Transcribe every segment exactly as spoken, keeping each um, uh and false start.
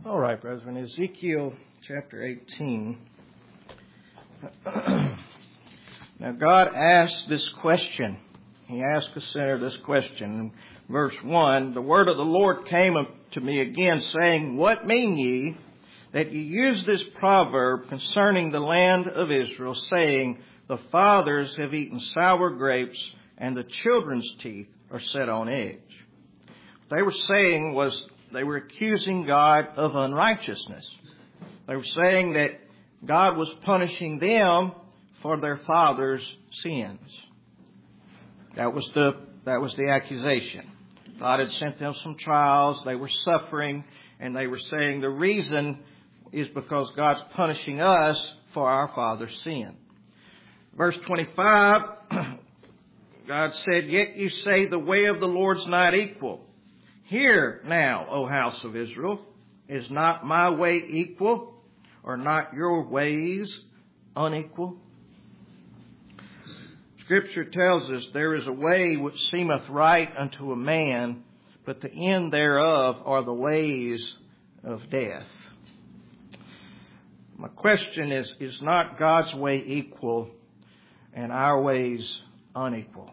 All right, brethren, Ezekiel chapter eighteen. Now, God asked this question. He asked the sinner this question. In verse one, the word of the Lord came to me again, saying, What mean ye that ye use this proverb concerning the land of Israel, saying, The fathers have eaten sour grapes, and the children's teeth are set on edge? What they were saying was, they were accusing God of unrighteousness. They were saying that God was punishing them for their fathers' sins. That was the, that was the accusation. God had sent them some trials. They were suffering. And they were saying the reason is because God's punishing us for our fathers' sin. Verse twenty-five, God said, Yet you say the way of the Lord's not equal. Hear now, O house of Israel, is not my way equal, or not your ways unequal? Scripture tells us there is a way which seemeth right unto a man, but the end thereof are the ways of death. My question is, is not God's way equal and our ways unequal?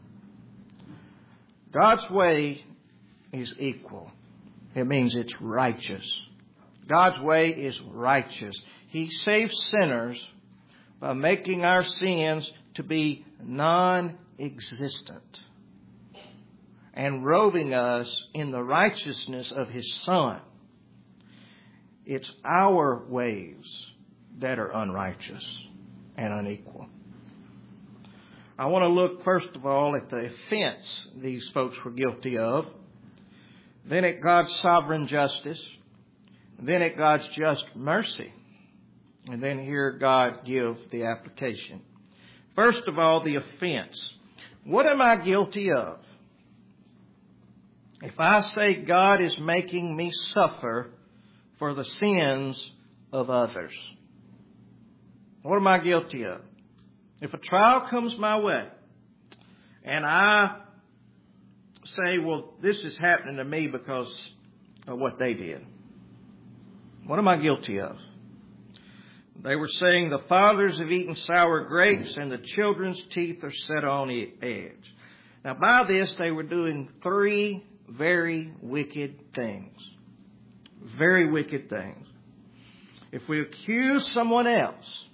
God's way is equal. It means it's righteous. God's way is righteous. He saves sinners by making our sins to be non-existent and robing us in the righteousness of His Son. It's our ways that are unrighteous and unequal. I want to look first of all at the offense these folks were guilty of, then at God's sovereign justice, then at God's just mercy, and then hear God give the application. First of all, the offense. What am I guilty of? If I say God is making me suffer for the sins of others, what am I guilty of? If a trial comes my way and I say, well, this is happening to me because of what they did, what am I guilty of? They were saying the fathers have eaten sour grapes and the children's teeth are set on edge. Now, by this, they were doing three very wicked things. Very wicked things. If we accuse someone else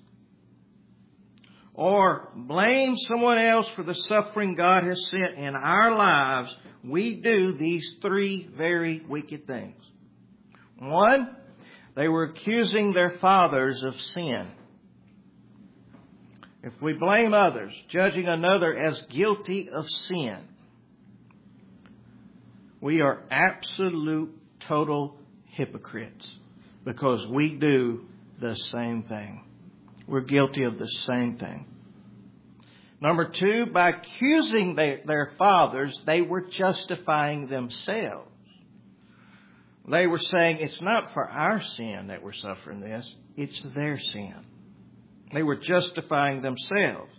or blame someone else for the suffering God has sent in our lives, we do these three very wicked things. One, they were accusing their fathers of sin. If we blame others, judging another as guilty of sin, we are absolute, total hypocrites because we do the same thing. We're guilty of the same thing. Number two, by accusing their, their fathers, they were justifying themselves. They were saying it's not for our sin that we're suffering this, it's their sin. They were justifying themselves.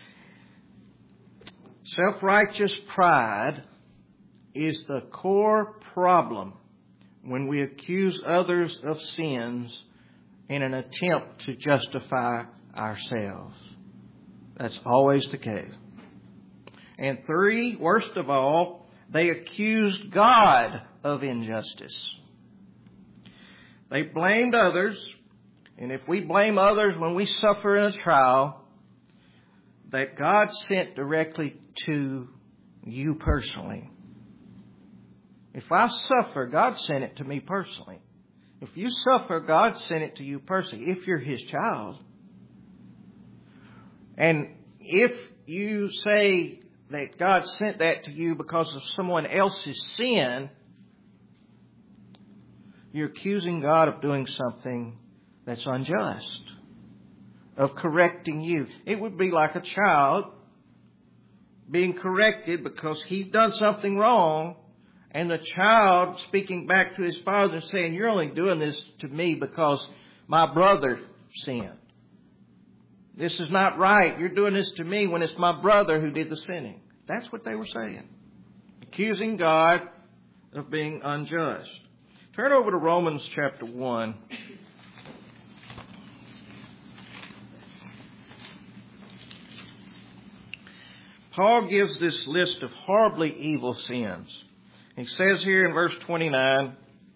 Self-righteous pride is the core problem when we accuse others of sins in an attempt to justify ourselves. That's always the case. And three, worst of all, they accused God of injustice. They blamed others, and if we blame others when we suffer in a trial, that God sent directly to you personally. If I suffer, God sent it to me personally. If you suffer, God sent it to you personally, if you're His child. And if you say that God sent that to you because of someone else's sin, you're accusing God of doing something that's unjust, of correcting you. It would be like a child being corrected because he's done something wrong, and the child speaking back to his father and saying, you're only doing this to me because my brother sinned. This is not right. You're doing this to me when it's my brother who did the sinning. That's what they were saying. Accusing God of being unjust. Turn over to Romans chapter one. Paul gives this list of horribly evil sins. He says here in verse twenty-nine,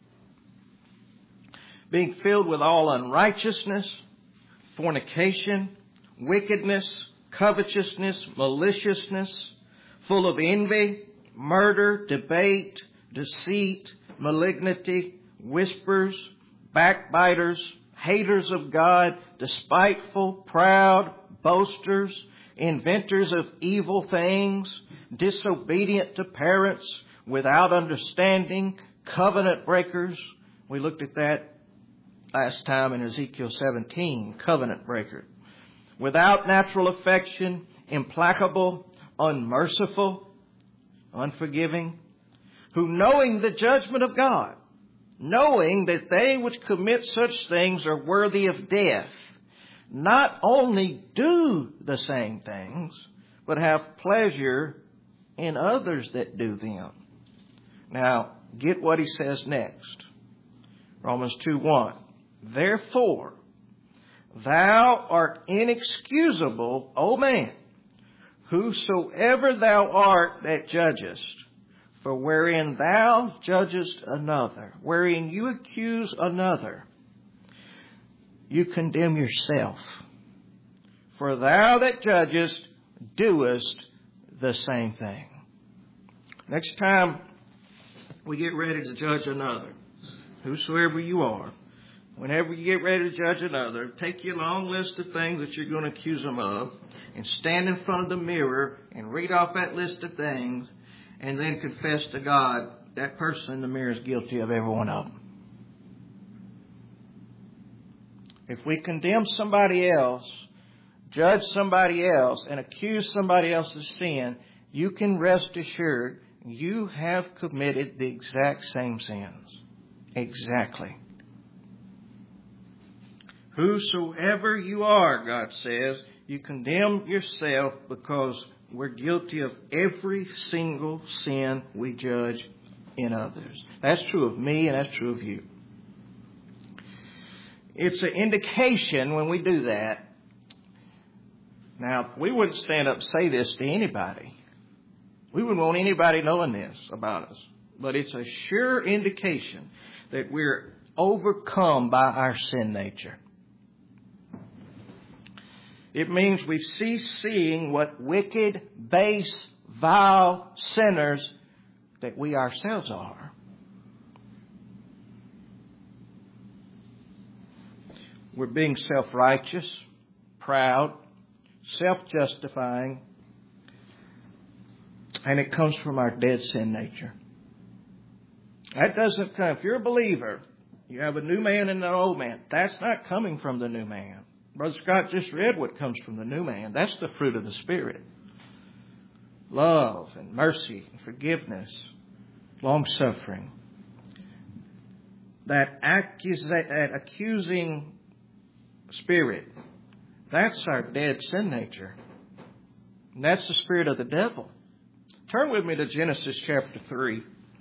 being filled with all unrighteousness, fornication, wickedness, covetousness, maliciousness, full of envy, murder, debate, deceit, malignity, whispers, backbiters, haters of God, despiteful, proud, boasters, inventors of evil things, disobedient to parents, without understanding, covenant breakers. We looked at that last time in Ezekiel seventeen, covenant breaker. Without natural affection, implacable, unmerciful, unforgiving, who knowing the judgment of God, knowing that they which commit such things are worthy of death, not only do the same things, but have pleasure in others that do them. Now, get what he says next. Romans two one. Therefore, thou art inexcusable, O man, whosoever thou art that judgest. For wherein thou judgest another, wherein you accuse another, you condemn yourself. For thou that judgest doest the same thing. Next time we get ready to judge another, whosoever you are, whenever you get ready to judge another, take your long list of things that you're going to accuse them of and stand in front of the mirror and read off that list of things and then confess to God that person in the mirror is guilty of every one of them. If we condemn somebody else, judge somebody else, and accuse somebody else's sin, you can rest assured you have committed the exact same sins. Exactly. Whosoever you are, God says, you condemn yourself because we're guilty of every single sin we judge in others. That's true of me and that's true of you. It's an indication when we do that. Now, we wouldn't stand up and say this to anybody. We wouldn't want anybody knowing this about us. But it's a sure indication that we're overcome by our sin nature. It means we cease seeing what wicked, base, vile sinners that we ourselves are. We're being self-righteous, proud, self-justifying, and it comes from our dead sin nature. That doesn't come. If you're a believer, you have a new man and an old man. That's not coming from the new man. Brother Scott just read what comes from the new man. That's the fruit of the Spirit. Love and mercy and forgiveness, long-suffering. That, accus- that accusing spirit, that's our dead sin nature. And that's the spirit of the devil. Turn with me to Genesis chapter three.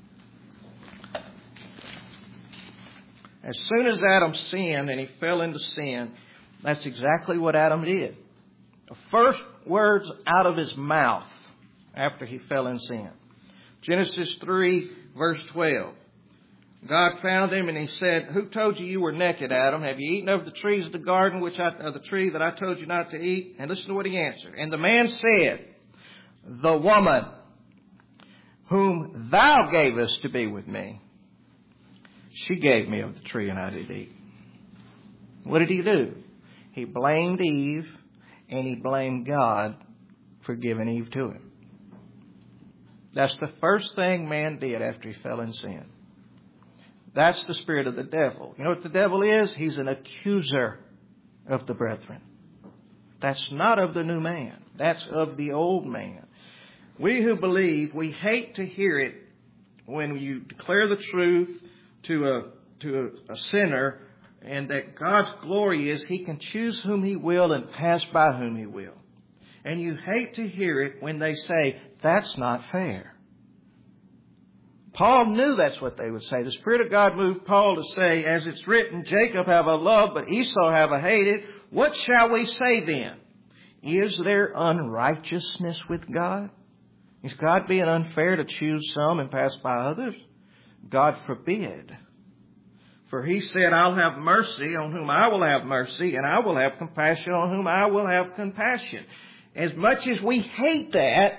As soon as Adam sinned and he fell into sin, that's exactly what Adam did. The first words out of his mouth after he fell in sin. Genesis three, verse twelve. God found him and he said, "Who told you you were naked, Adam? Have you eaten of the trees of the garden, which I, of the tree that I told you not to eat?" And listen to what he answered. And the man said, "The woman whom thou gavest to be with me, she gave me of the tree and I did eat." What did he do? He blamed Eve and he blamed God for giving Eve to him. That's the first thing man did after he fell in sin. That's the spirit of the devil. You know what the devil is? He's an accuser of the brethren. That's not of the new man. That's of the old man. We who believe, we hate to hear it when you declare the truth to a to a, a sinner, and that God's glory is He can choose whom He will and pass by whom He will. And you hate to hear it when they say, "That's not fair. Paul knew that's what they would say. The Spirit of God moved Paul to say, as it's written, Jacob have I loved, but Esau have I hated. What shall we say then? Is there unrighteousness with God? Is God being unfair to choose some and pass by others? God forbid. For he said, I'll have mercy on whom I will have mercy, and I will have compassion on whom I will have compassion. As much as we hate that,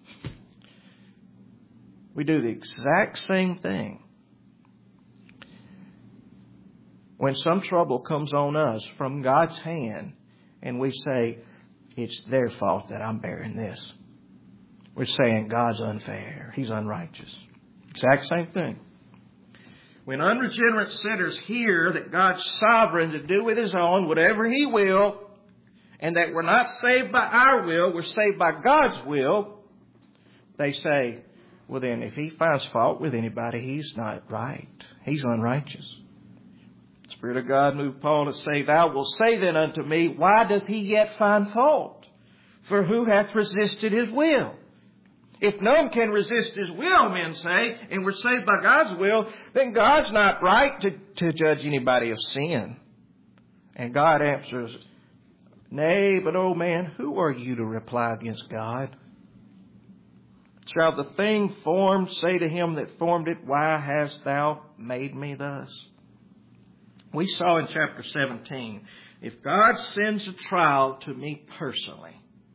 we do the exact same thing. When some trouble comes on us from God's hand, and we say, it's their fault that I'm bearing this. We're saying God's unfair. He's unrighteous. Exact same thing. When unregenerate sinners hear that God's sovereign to do with His own whatever He will, and that we're not saved by our will, we're saved by God's will, they say, well then, if He finds fault with anybody, He's not right. He's unrighteous. The Spirit of God moved Paul to say, Thou wilt say then unto me, why doth he yet find fault? For who hath resisted His will? If none can resist His will, men say, and we're saved by God's will, then God's not right to, to judge anybody of sin. And God answers, Nay, but, O man, who are you to reply against God? Shall the thing formed say to him that formed it, Why hast thou made me thus? We saw in chapter seventeen, if God sends a trial to me personally,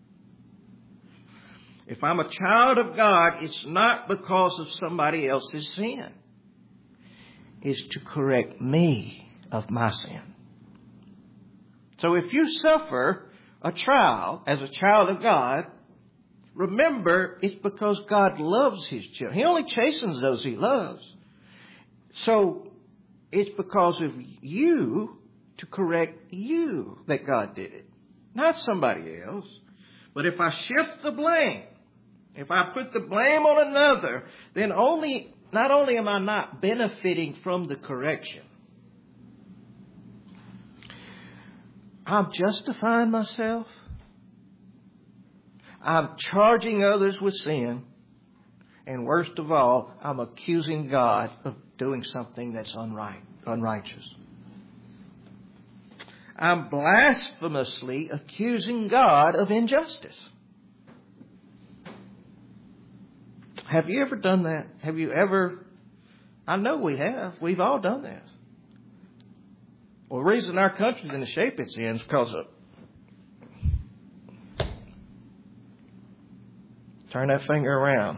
if I'm a child of God, it's not because of somebody else's sin. It's to correct me of my sin. So if you suffer a trial as a child of God, remember, it's because God loves His children. He only chastens those He loves. So it's because of you, to correct you, that God did it. Not somebody else. But if I shift the blame, if I put the blame on another, then only, not only am I not benefiting from the correction, I'm justifying myself. I'm charging others with sin. And worst of all, I'm accusing God of doing something that's unright, unrighteous. I'm blasphemously accusing God of injustice. Have you ever done that? Have you ever? I know we have. We've all done this. Well, the reason our country's in the shape it's in is because of... Turn that finger around.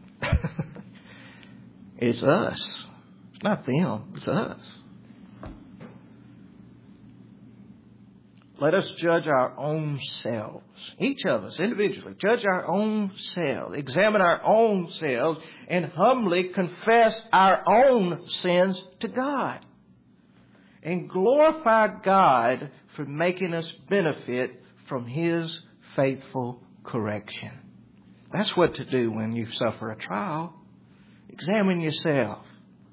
It's us. It's not them. It's us. Let us judge our own selves. Each of us individually. Judge our own selves. Examine our own selves and humbly confess our own sins to God. And glorify God for making us benefit from His faithful correction. That's what to do when you suffer a trial. Examine yourself.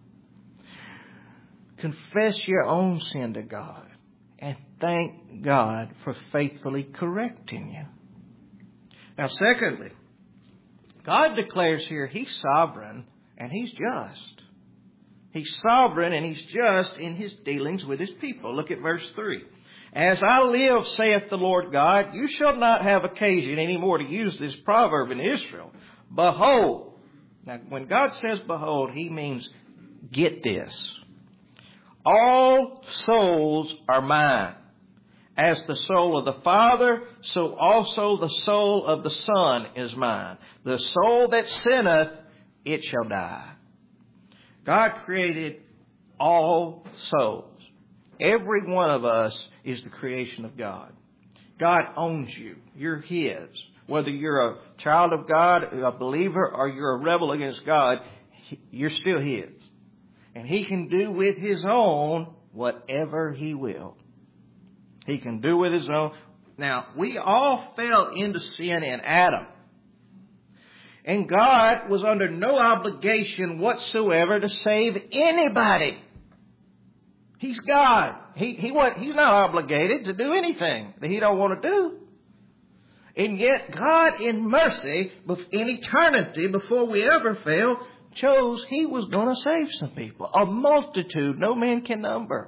Confess your own sin to God. And thank God for faithfully correcting you. Now, secondly, God declares here He's sovereign and He's just. He's sovereign and He's just in His dealings with His people. Look at verse three. As I live, saith the Lord God, you shall not have occasion any more to use this proverb in Israel. Behold. Now, when God says behold, He means get this. All souls are mine. As the soul of the Father, so also the soul of the Son is mine. The soul that sinneth, it shall die. God created all souls. Every one of us is the creation of God. God owns you. You're His. Whether you're a child of God, a believer, or you're a rebel against God, you're still His. And He can do with His own whatever He will. He can do with His own. Now, we all fell into sin in Adam. And God was under no obligation whatsoever to save anybody. He's God. He, he, He's not obligated to do anything that He don't want to do. And yet God in mercy, in eternity, before we ever fell, chose He was going to save some people. A multitude no man can number.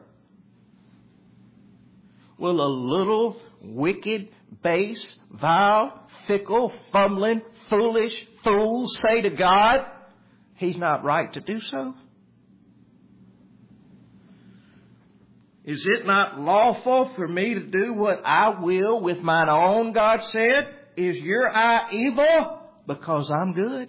Will a little wicked, base, vile, fickle, fumbling, foolish fool say to God, He's not right to do so? Is it not lawful for me to do what I will with mine own, God said? Is your eye evil because I'm good?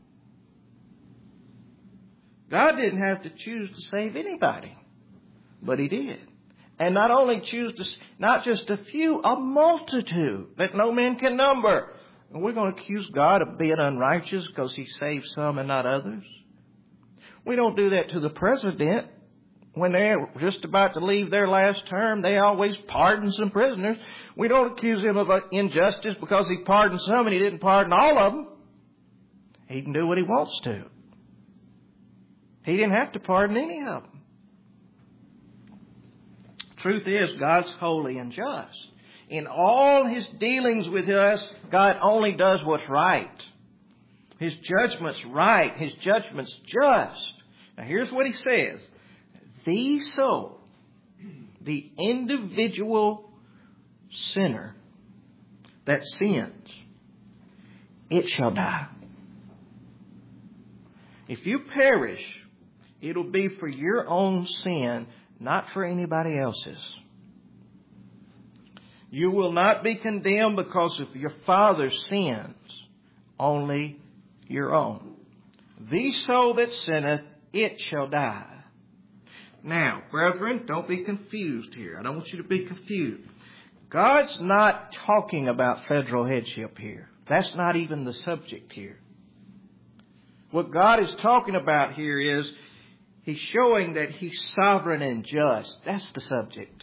God didn't have to choose to save anybody, but He did. And not only choose to, not just a few, a multitude that no man can number. And we're going to accuse God of being unrighteous because He saved some and not others. We don't do that to the president. When they're just about to leave their last term, they always pardon some prisoners. We don't accuse him of injustice because he pardoned some and he didn't pardon all of them. He can do what he wants to. He didn't have to pardon any of them. Truth is, God's holy and just. In all His dealings with us, God only does what's right. His judgment's right. His judgment's just. Now here's what He says. The soul, the individual sinner that sins, it shall die. If you perish, it'll be for your own sin, not for anybody else's. You will not be condemned because of your father's sins, only your own. The soul that sinneth, it shall die. Now, brethren, don't be confused here. I don't want you to be confused. God's not talking about federal headship here. That's not even the subject here. What God is talking about here is He's showing that He's sovereign and just. That's the subject.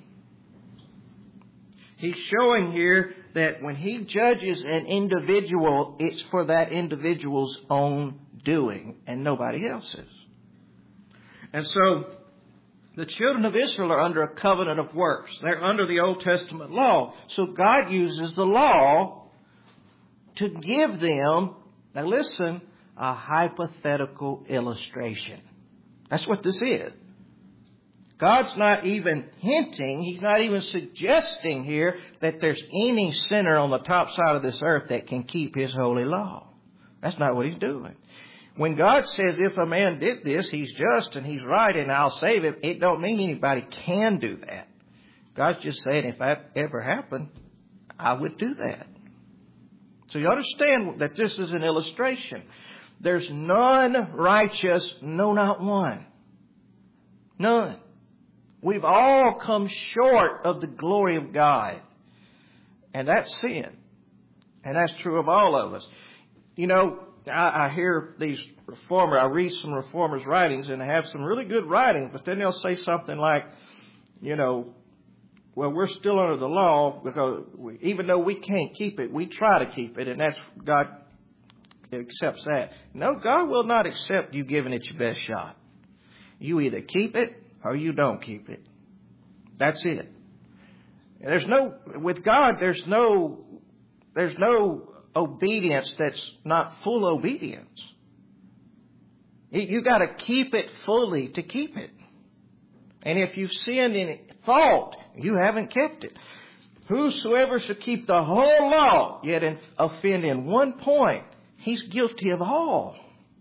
He's showing here that when He judges an individual, it's for that individual's own doing and nobody else's. And so the children of Israel are under a covenant of works. They're under the Old Testament law. So God uses the law to give them, now listen, a hypothetical illustration. That's what this is. God's not even hinting, He's not even suggesting here that there's any sinner on the top side of this earth that can keep His holy law. That's not what He's doing. When God says, if a man did this, he's just and he's right and I'll save him, it don't mean anybody can do that. God's just saying, if that ever happened, I would do that. So you understand that this is an illustration. There's none righteous, no, not one. None. We've all come short of the glory of God. And that's sin. And that's true of all of us. You know, I, I hear these reformers, I read some reformers' writings, and they have some really good writing, but then they'll say something like, you know, well, we're still under the law because we, even though we can't keep it, we try to keep it, and that's God accepts that. No, God will not accept you giving it your best shot. You either keep it or you don't keep it. That's it. There's no, with God, there's no, there's no obedience that's not full obedience. You got to keep it fully to keep it. And if you've sinned in fault, you haven't kept it. Whosoever shall keep the whole law, yet offend in one point, he's guilty of all.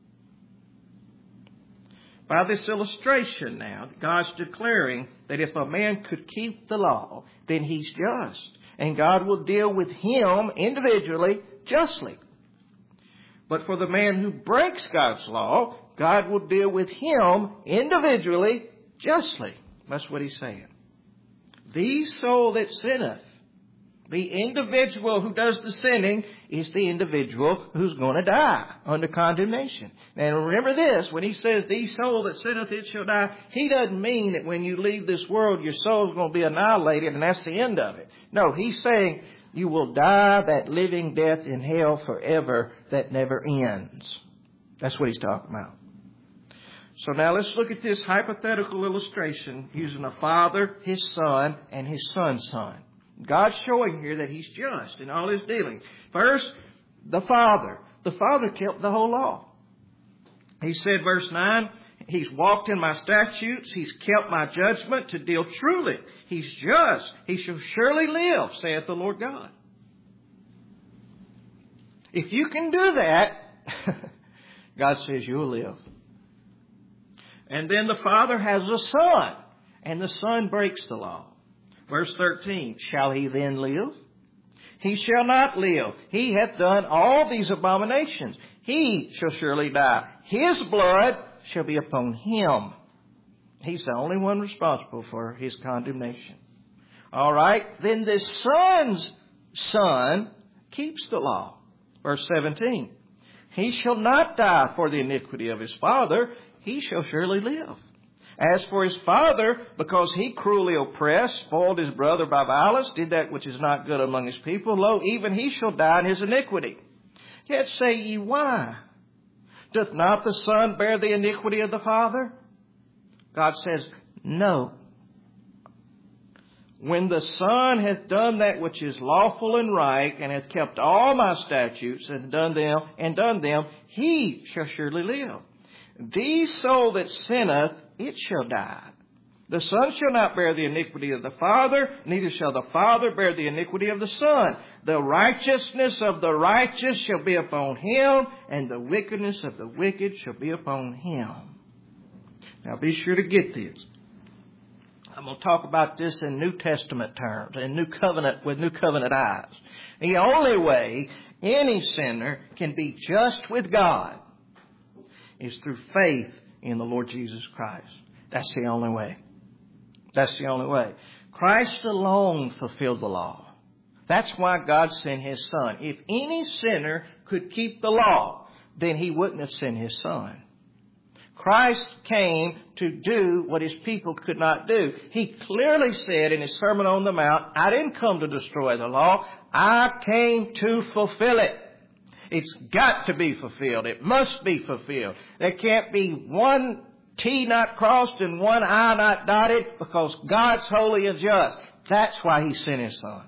By this illustration now, God's declaring that if a man could keep the law, then he's just. And God will deal with him individually justly. But for the man who breaks God's law, God will deal with him individually justly. That's what he's saying. The soul that sinneth, the individual who does the sinning, is the individual who's going to die under condemnation. And remember this, when he says, the soul that sinneth, it shall die, he doesn't mean that when you leave this world, your soul's going to be annihilated and that's the end of it. No, he's saying you will die that living death in hell forever that never ends. That's what he's talking about. So now let's look at this hypothetical illustration using a father, his son, and his son's son. God's showing here that he's just in all his dealings. First, the father. The father kept the whole law. He said, verse nine, He's walked in my statutes. He's kept my judgment to deal truly. He's just. He shall surely live, saith the Lord God. If you can do that, God says you'll live. And then the Father has a Son, and the Son breaks the law. Verse thirteen, shall he then live? He shall not live. He hath done all these abominations. He shall surely die. His blood shall be upon him. He's the only one responsible for his condemnation. All right. Then the Son's Son keeps the law. Verse seventeen. He shall not die for the iniquity of his father. He shall surely live. As for his father, because he cruelly oppressed, spoiled his brother by violence, did that which is not good among his people, lo, even he shall die in his iniquity. Yet say ye, why? Doth not the Son bear the iniquity of the Father? God says, no. When the Son hath done that which is lawful and right, and hath kept all my statutes and done them, and done them, he shall surely live. The soul that sinneth, it shall die. The Son shall not bear the iniquity of the Father, neither shall the Father bear the iniquity of the Son. The righteousness of the righteous shall be upon him, and the wickedness of the wicked shall be upon him. Now be sure to get this. I'm going to talk about this in New Testament terms, in New Covenant, with New Covenant eyes. The only way any sinner can be just with God is through faith in the Lord Jesus Christ. That's the only way. That's the only way. Christ alone fulfilled the law. That's why God sent His Son. If any sinner could keep the law, then He wouldn't have sent His Son. Christ came to do what His people could not do. He clearly said in His Sermon on the Mount, I didn't come to destroy the law. I came to fulfill it. It's got to be fulfilled. It must be fulfilled. There can't be one T not crossed and one I not dotted, because God's holy and just. That's why He sent His Son.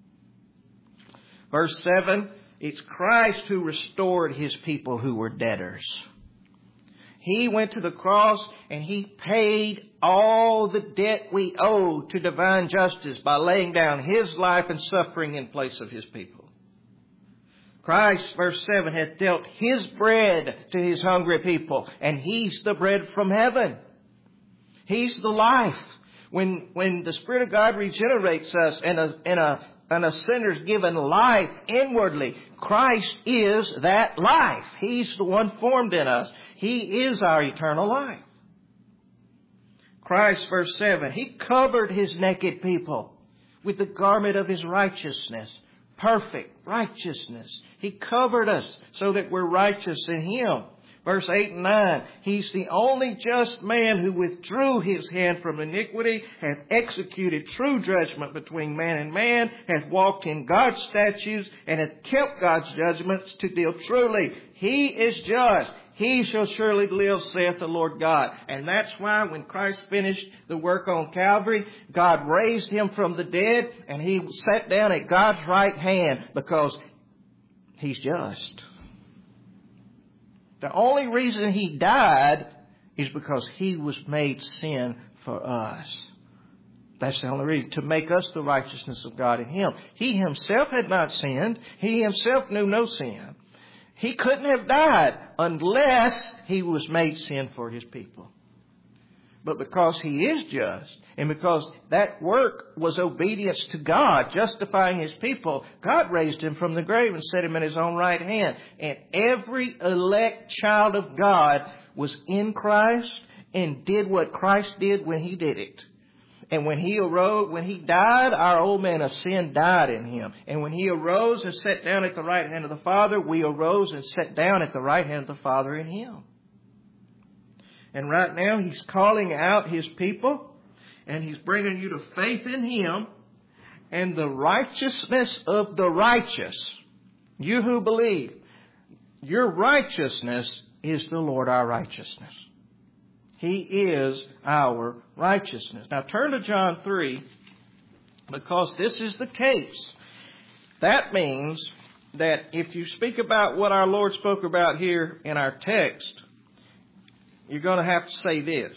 Verse seven, it's Christ who restored His people who were debtors. He went to the cross and He paid all the debt we owe to divine justice by laying down His life and suffering in place of His people. Christ, verse seven, hath dealt His bread to His hungry people, and He's the bread from heaven. He's the life. When, when the Spirit of God regenerates us and a, and a, and a sinner's given life inwardly, Christ is that life. He's the one formed in us. He is our eternal life. Christ, verse seven, He covered His naked people with the garment of His righteousness. Perfect righteousness. He covered us so that we're righteous in Him. Verse eight and nine, He's the only just man who withdrew His hand from iniquity, hath executed true judgment between man and man, hath walked in God's statutes, and hath kept God's judgments to deal truly. He is just. He shall surely live, saith the Lord God. And that's why when Christ finished the work on Calvary, God raised Him from the dead, and He sat down at God's right hand, because He's just. The only reason He died is because He was made sin for us. That's the only reason, to make us the righteousness of God in Him. He Himself had not sinned. He Himself knew no sin. He couldn't have died unless He was made sin for His people. But because He is just, and because that work was obedience to God, justifying His people, God raised Him from the grave and set Him in His own right hand. And every elect child of God was in Christ and did what Christ did when He did it. And when He arose, when He died, our old man of sin died in Him. And when He arose and sat down at the right hand of the Father, we arose and sat down at the right hand of the Father in Him. And right now He's calling out His people, and He's bringing you to faith in Him and the righteousness of the righteous. You who believe, your righteousness is the Lord our righteousness. He is our righteousness. Now turn to John three, because this is the case. That means that if you speak about what our Lord spoke about here in our text, you're going to have to say this.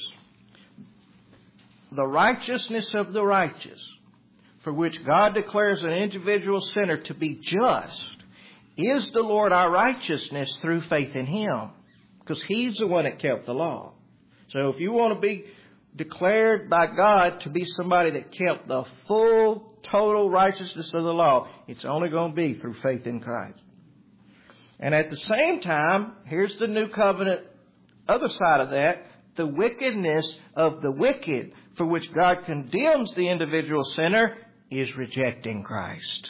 The righteousness of the righteous, for which God declares an individual sinner to be just, is the Lord our righteousness through faith in Him. Because He's the one that kept the law. So if you want to be declared by God to be somebody that kept the full, total righteousness of the law, it's only going to be through faith in Christ. And at the same time, here's the new covenant, other side of that, the wickedness of the wicked, for which God condemns the individual sinner, is rejecting Christ.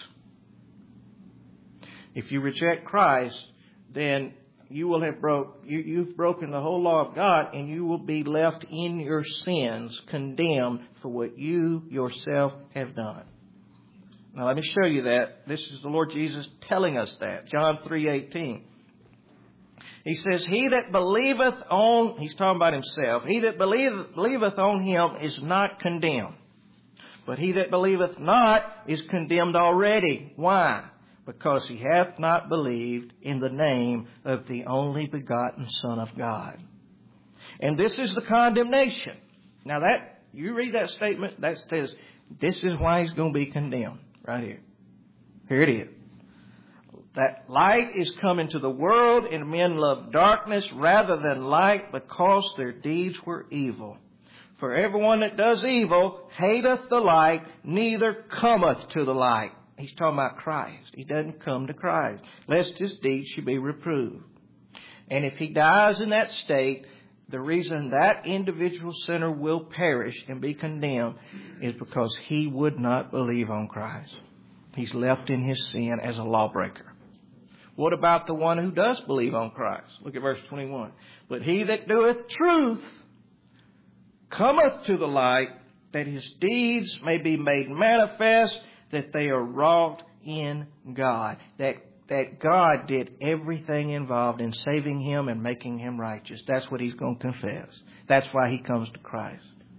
If you reject Christ, then you will have broke, you, you've broken the whole law of God, and you will be left in your sins, condemned for what you yourself have done. Now let me show you that. This is the Lord Jesus telling us that. John three eighteen. He says, He that believeth on, He's talking about Himself, He that believeth, believeth on Him is not condemned. But he that believeth not is condemned already. Why? Because he hath not believed in the name of the only begotten Son of God. And this is the condemnation. Now that, you read that statement, that says, this is why he's going to be condemned. Right here. Here it is. That light is come into the world, and men love darkness rather than light, because their deeds were evil. For everyone that does evil hateth the light, neither cometh to the light. He's talking about Christ. He doesn't come to Christ, lest his deeds should be reproved. And if he dies in that state, the reason that individual sinner will perish and be condemned is because he would not believe on Christ. He's left in his sin as a lawbreaker. What about the one who does believe on Christ? Look at verse twenty-one. But he that doeth truth cometh to the light, that his deeds may be made manifest, that they are wrought in God. That, that God did everything involved in saving him and making him righteous. That's what he's going to confess. That's why he comes to Christ.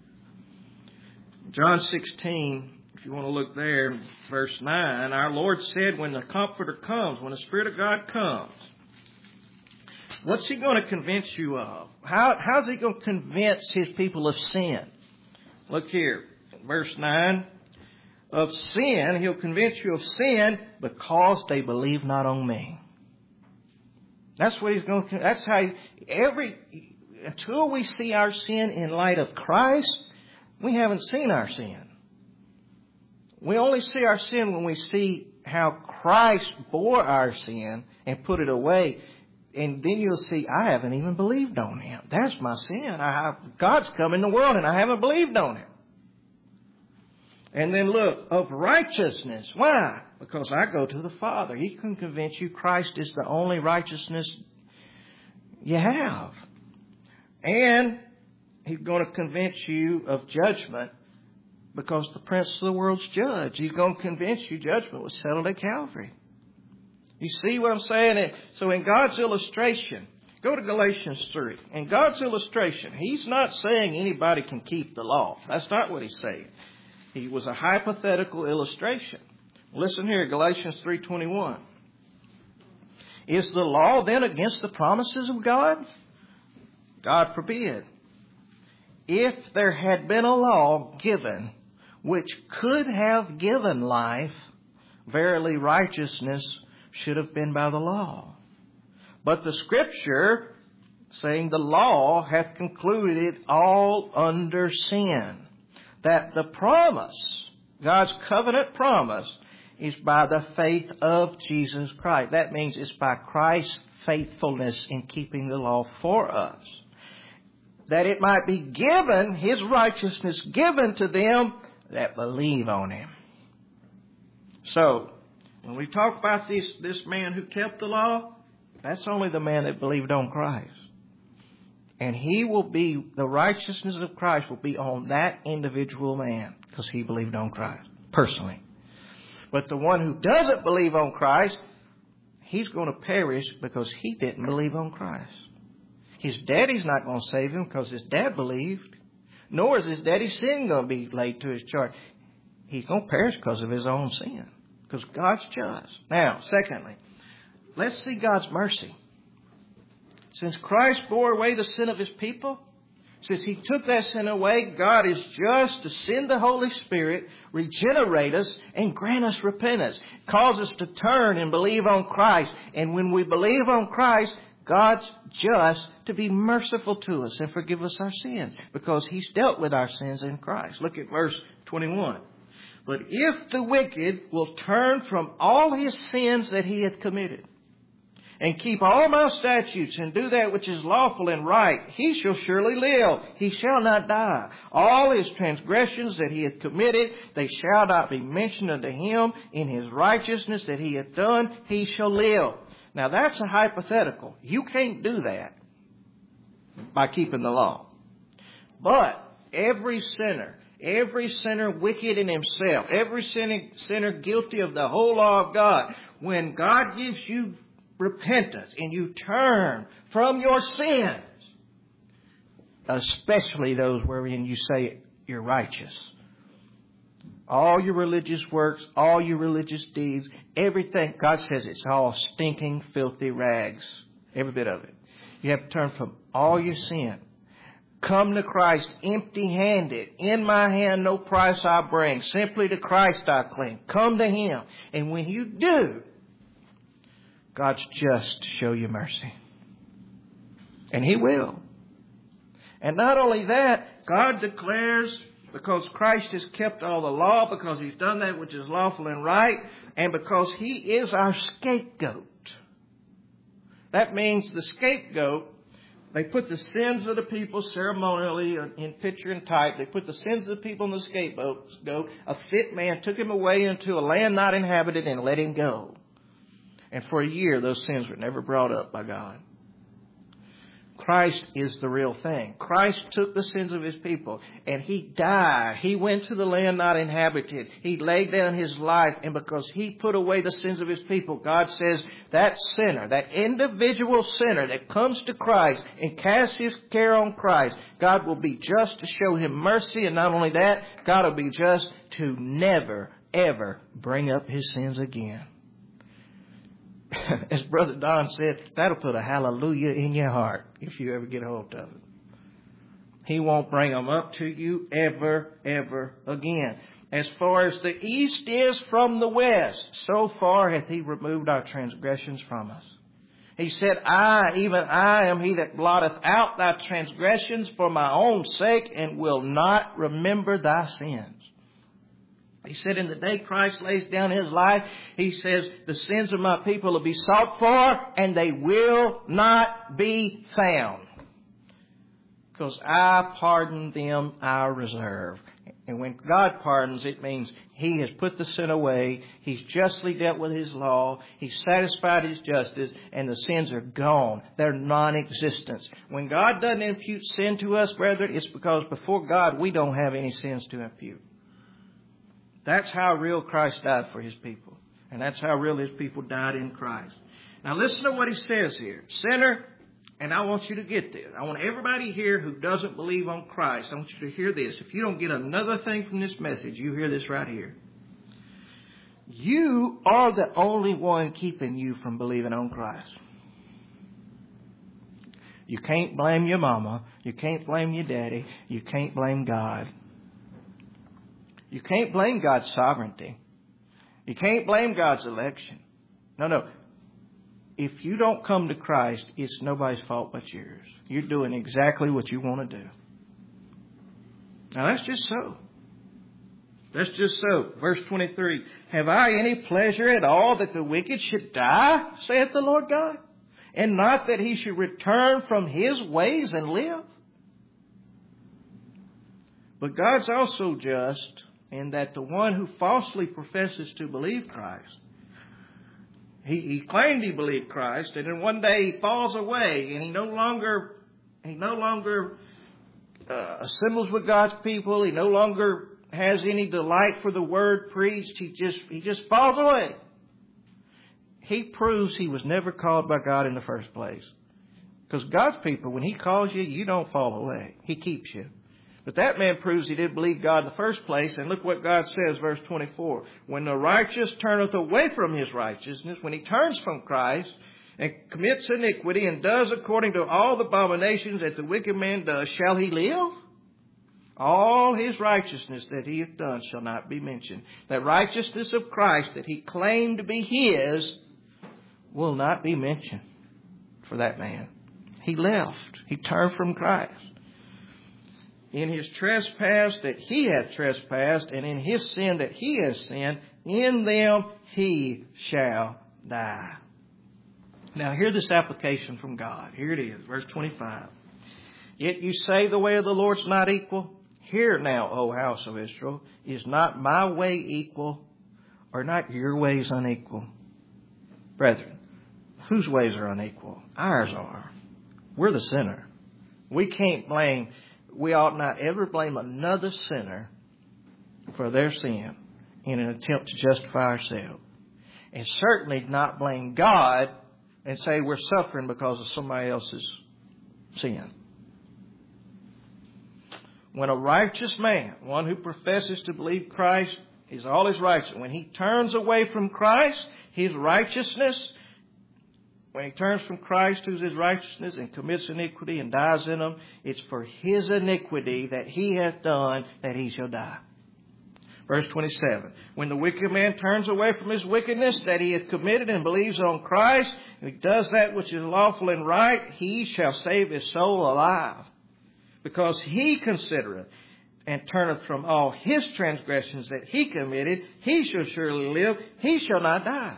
John sixteen, if you want to look there, verse nine, our Lord said, when the Comforter comes, when the Spirit of God comes, what's he going to convince you of? How, how's he going to convince his people of sin? Look here, verse nine. Of sin, he'll convince you of sin because they believe not on me. That's what he's going to, that's how, he, every, until we see our sin in light of Christ, we haven't seen our sin. We only see our sin when we see how Christ bore our sin and put it away. And then you'll see, I haven't even believed on him. That's my sin. I have, God's come in the world and I haven't believed on him. And then look, of righteousness. Why? Because I go to the Father. He can convince you Christ is the only righteousness you have. And he's going to convince you of judgment because the prince of the world's judge. He's going to convince you judgment was settled at Calvary. You see what I'm saying? So in God's illustration, go to Galatians three. In God's illustration, he's not saying anybody can keep the law. That's not what he's saying. He was a hypothetical illustration. Listen here, Galatians three twenty-one. Is the law then against the promises of God? God forbid. If there had been a law given which could have given life, verily righteousness should have been by the law. But the Scripture, saying the law, hath concluded all under sin. That the promise, God's covenant promise, is by the faith of Jesus Christ. That means it's by Christ's faithfulness in keeping the law for us. That it might be given, his righteousness given to them that believe on him. So, when we talk about this, this man who kept the law, that's only the man that believed on Christ. And he will be, the righteousness of Christ will be on that individual man because he believed on Christ personally. But the one who doesn't believe on Christ, he's going to perish because he didn't believe on Christ. His daddy's not going to save him because his dad believed. Nor is his daddy's sin going to be laid to his charge. He's going to perish because of his own sin. Because God's just. Now, secondly, let's see God's mercy. Since Christ bore away the sin of His people, since He took that sin away, God is just to send the Holy Spirit, regenerate us, and grant us repentance. Cause us to turn and believe on Christ. And when we believe on Christ, God's just to be merciful to us and forgive us our sins, because He's dealt with our sins in Christ. Look at verse twenty-one. But if the wicked will turn from all his sins that he had committed, and keep all my statutes, and do that which is lawful and right, he shall surely live. He shall not die. All his transgressions that he hath committed, they shall not be mentioned unto him. In his righteousness that he hath done, he shall live. Now that's a hypothetical. You can't do that by keeping the law. But every sinner, every sinner wicked in himself, every sinner, sinner guilty of the whole law of God, when God gives you repentance and you turn from your sins, especially those wherein you say you're righteous, all your religious works, all your religious deeds, everything, God says it's all stinking, filthy rags, every bit of it. You have to turn from all your sin. Come to Christ empty-handed. In my hand no price I bring. Simply to Christ I cling. Come to Him. And when you do, God's just to show you mercy. And He will. And not only that, God declares, because Christ has kept all the law, because He's done that which is lawful and right, and because He is our scapegoat. That means the scapegoat, they put the sins of the people ceremonially in picture and type. They put the sins of the people in the scapegoat. A fit man took him away into a land not inhabited and let him go. And for a year, those sins were never brought up by God. Christ is the real thing. Christ took the sins of His people and He died. He went to the land not inhabited. He laid down His life, and because He put away the sins of His people, God says that sinner, that individual sinner that comes to Christ and casts his care on Christ, God will be just to show him mercy, and not only that, God will be just to never, ever bring up his sins again. As Brother Don said, that'll put a hallelujah in your heart if you ever get a hold of it. He won't bring them up to you ever, ever again. As far as the east is from the west, so far hath He removed our transgressions from us. He said, I, even I, am He that blotteth out thy transgressions for my own sake, and will not remember thy sins. He said, in the day Christ lays down His life, He says, the sins of my people will be sought for, and they will not be found. Because I pardon them, I reserve. And when God pardons, it means He has put the sin away. He's justly dealt with His law. He's satisfied His justice, and the sins are gone. They're non-existent. When God doesn't impute sin to us, brethren, it's because before God we don't have any sins to impute. That's how real Christ died for His people. And that's how real His people died in Christ. Now listen to what He says here. Sinner, and I want you to get this. I want everybody here who doesn't believe on Christ, I want you to hear this. If you don't get another thing from this message, you hear this right here. You are the only one keeping you from believing on Christ. You can't blame your mama. You can't blame your daddy. You can't blame God. You can't blame God's sovereignty. You can't blame God's election. No, no. If you don't come to Christ, it's nobody's fault but yours. You're doing exactly what you want to do. Now that's just so. That's just so. Verse twenty-three. Have I any pleasure at all that the wicked should die, saith the Lord God, and not that he should return from his ways and live? But God's also just in that the one who falsely professes to believe Christ, he, he claimed he believed Christ, and then one day he falls away, and he no longer he no longer uh, assembles with God's people. He no longer has any delight for the word preached. He just he just falls away. He proves he was never called by God in the first place. Because God's people, when He calls you, you don't fall away. He keeps you. But that man proves he didn't believe God in the first place. And look what God says, verse twenty-four. When the righteous turneth away from his righteousness, when he turns from Christ, and commits iniquity and does according to all the abominations that the wicked man does, shall he live? All his righteousness that he hath done shall not be mentioned. That righteousness of Christ that he claimed to be his will not be mentioned for that man. He left. He turned from Christ. In his trespass that he hath trespassed, and in his sin that he has sinned, in them he shall die. Now hear this application from God. Here it is, verse twenty-five. Yet you say the way of the Lord's not equal. Hear now, O house of Israel, is not my way equal, or not your ways unequal? Brethren, whose ways are unequal? Ours are. We're the sinner. We can't blame, we ought not ever blame another sinner for their sin in an attempt to justify ourselves. And certainly not blame God and say we're suffering because of somebody else's sin. When a righteous man, one who professes to believe Christ is all his righteousness, when he turns away from Christ, his righteousness, when he turns from Christ, who's his righteousness, and commits iniquity and dies in them, it's for his iniquity that he hath done that he shall die. Verse twenty-seven. When the wicked man turns away from his wickedness that he hath committed and believes on Christ, and he does that which is lawful and right, he shall save his soul alive. Because he considereth and turneth from all his transgressions that he committed, he shall surely live, he shall not die.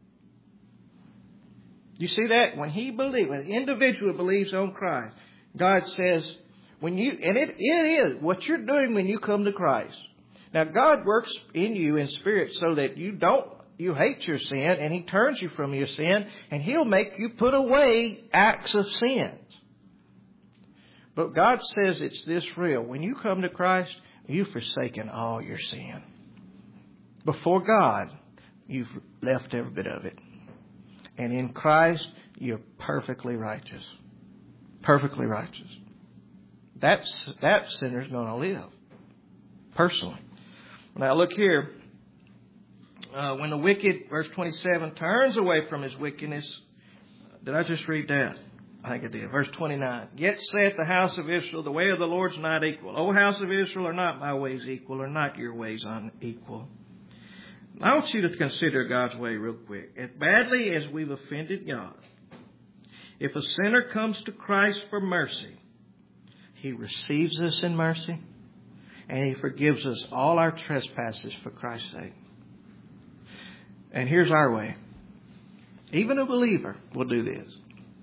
You see that? When he believes, when the individual believes on Christ, God says, when you, and it, it is what you're doing when you come to Christ. Now God works in you in spirit so that you don't, you hate your sin, and he turns you from your sin, and he'll make you put away acts of sins. But God says it's this real. When you come to Christ, you've forsaken all your sin. Before God, you've left every bit of it. And in Christ, you're perfectly righteous. Perfectly righteous. That's, that sinner's going to live. Personally. Now look here. Uh, when the wicked, verse twenty-seven, turns away from his wickedness. Did I just read that? I think I did. Verse twenty-nine. Yet saith the house of Israel, the way of the Lord's not equal. O house of Israel, are not my ways equal, are not your ways unequal. I want you to consider God's way real quick. As badly as we've offended God, if a sinner comes to Christ for mercy, he receives us in mercy, and he forgives us all our trespasses for Christ's sake. And here's our way. Even a believer will do this.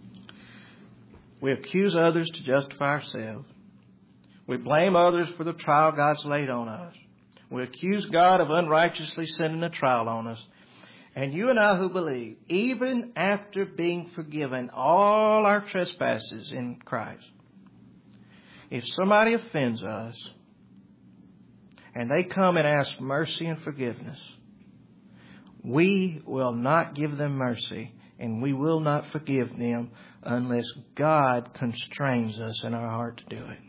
We accuse others to justify ourselves. We blame others for the trial God's laid on us. We accuse God of unrighteously sending a trial on us. And you and I who believe, even after being forgiven all our trespasses in Christ, if somebody offends us and they come and ask mercy and forgiveness, we will not give them mercy and we will not forgive them unless God constrains us in our heart to do it.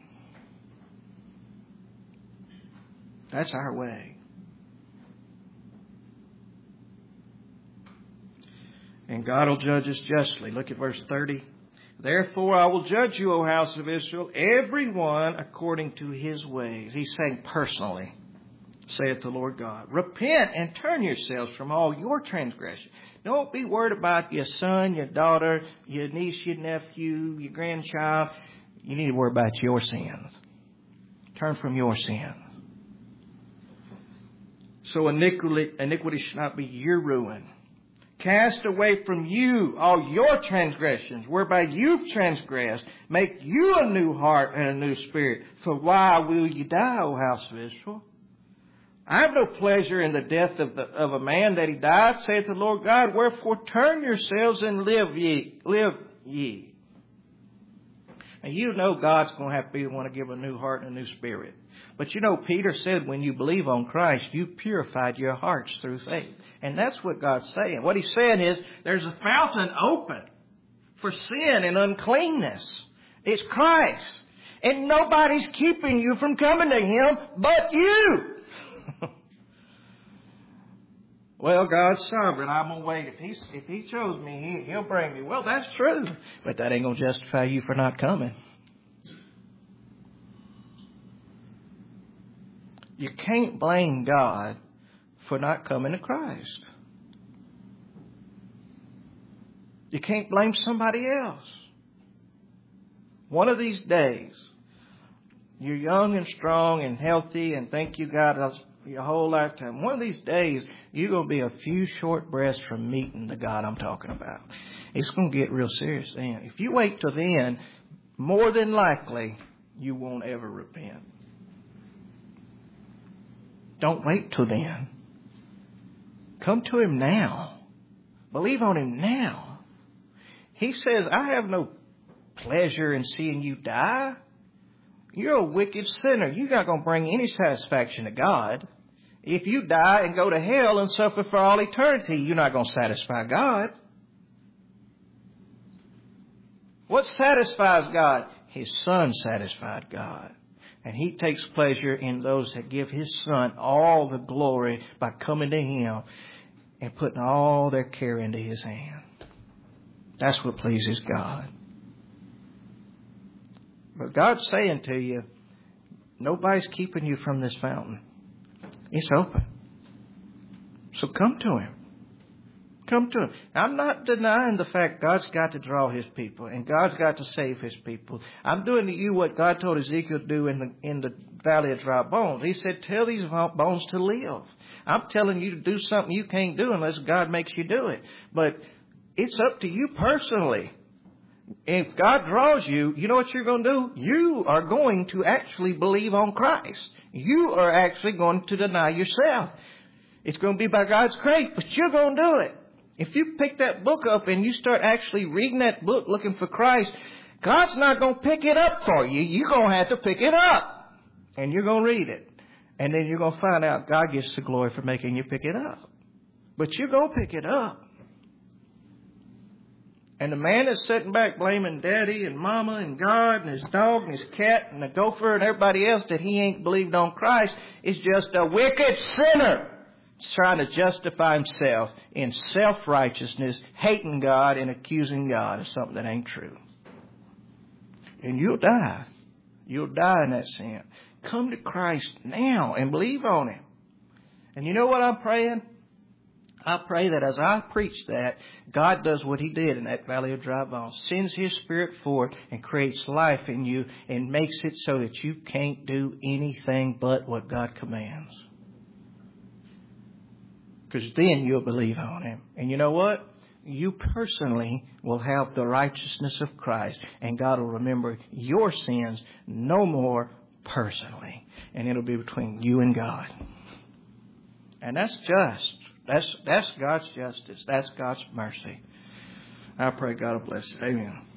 That's our way. And God will judge us justly. Look at verse thirty. Therefore I will judge you, O house of Israel, every one according to his ways. He's saying personally, saith the Lord God. Repent and turn yourselves from all your transgression. Don't be worried about your son, your daughter, your niece, your nephew, your grandchild. You need to worry about your sins. Turn from your sins. So iniquity, iniquity should not be your ruin. Cast away from you all your transgressions, whereby you've transgressed. Make you a new heart and a new spirit. For why will you die, O house of Israel? I have no pleasure in the death of, the, of a man that he died, saith the Lord God. Wherefore turn yourselves and live ye. Live ye. And you know God's going to have to be the one to give a new heart and a new spirit. But you know, Peter said when you believe on Christ, you've purified your hearts through faith. And that's what God's saying. What he's saying is there's a fountain open for sin and uncleanness. It's Christ. And nobody's keeping you from coming to him but you. Well, God's sovereign. I'm going to wait. If he, if he chose me, he, he'll bring me. Well, that's true. But that ain't going to justify you for not coming. You can't blame God for not coming to Christ. You can't blame somebody else. One of these days, you're young and strong and healthy and think you got your whole lifetime. One of these days, you're going to be a few short breaths from meeting the God I'm talking about. It's going to get real serious then. If you wait till then, more than likely, you won't ever repent. Don't wait till then. Come to Him now. Believe on Him now. He says, I have no pleasure in seeing you die. You're a wicked sinner. You're not going to bring any satisfaction to God. If you die and go to hell and suffer for all eternity, you're not going to satisfy God. What satisfies God? His Son satisfied God. And He takes pleasure in those that give His Son all the glory by coming to Him and putting all their care into His hand. That's what pleases God. But God's saying to you, nobody's keeping you from this fountain. It's open. So come to Him. Come to Him. I'm not denying the fact God's got to draw His people and God's got to save His people. I'm doing to you what God told Ezekiel to do in the in the valley of dry bones. He said, tell these bones to live. I'm telling you to do something you can't do unless God makes you do it. But it's up to you personally. If God draws you, you know what you're going to do? You are going to actually believe on Christ. You are actually going to deny yourself. It's going to be by God's grace, but you're going to do it. If you pick that book up and you start actually reading that book looking for Christ, God's not going to pick it up for you. You're going to have to pick it up. And you're going to read it. And then you're going to find out God gets the glory for making you pick it up. But you're going to pick it up. And the man that's sitting back blaming daddy and mama and God and his dog and his cat and the gopher and everybody else that he ain't believed on Christ is just a wicked sinner. Trying to justify himself in self-righteousness, hating God and accusing God of something that ain't true. And you'll die. You'll die in that sin. Come to Christ now and believe on Him. And you know what I'm praying? I pray that as I preach that, God does what He did in that valley of dry bones. Sends His Spirit forth and creates life in you and makes it so that you can't do anything but what God commands. Because then you'll believe on Him. And you know what? You personally will have the righteousness of Christ. And God will remember your sins no more personally. And it'll be between you and God. And that's just. That's, that's God's justice. That's God's mercy. I pray God will bless it. Amen.